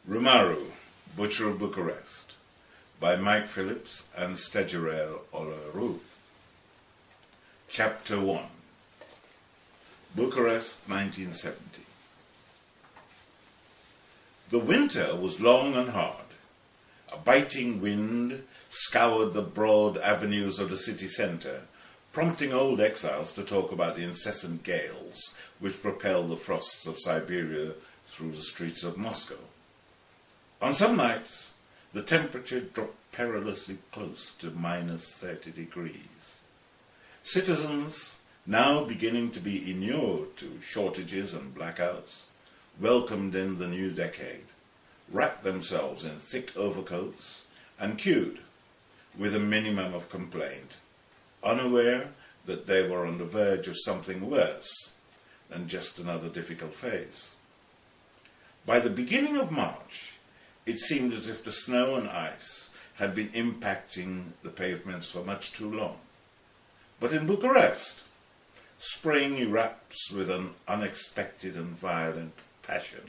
Rumaru, Butcher of Bucharest, by Mike Phillips and Stejurel Olaru. Chapter 1. Bucharest, 1970. The winter was long and hard. A biting wind scoured the broad avenues of the city centre, prompting old exiles to talk about the incessant gales which propel the frosts of Siberia through the streets of Moscow. On some nights, the temperature dropped perilously close to -30 degrees. Citizens, now beginning to be inured to shortages and blackouts, welcomed in the new decade, wrapped themselves in thick overcoats, and queued, with a minimum of complaint, unaware that they were on the verge of something worse than just another difficult phase. By the beginning of March, it seemed as if the snow and ice had been impacting the pavements for much too long. But in Bucharest, spring erupts with an unexpected and violent passion.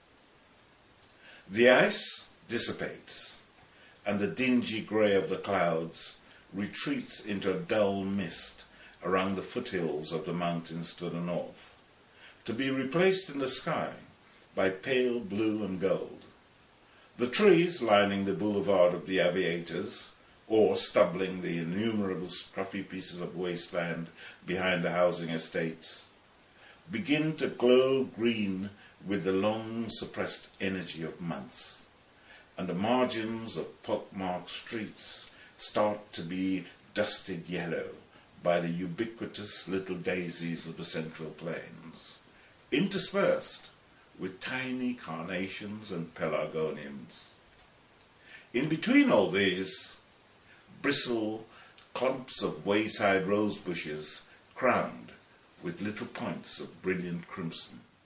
The ice dissipates, and the dingy grey of the clouds retreats into a dull mist around the foothills of the mountains to the north, to be replaced in the sky by pale blue and gold. The trees lining the boulevard of the aviators, or stubbling the innumerable scruffy pieces of wasteland behind the housing estates, begin to glow green with the long-suppressed energy of months, and the margins of pockmarked streets start to be dusted yellow by the ubiquitous little daisies of the central plains, interspersed with tiny carnations and pelargoniums. In between all these bristle clumps of wayside rose bushes crowned with little points of brilliant crimson.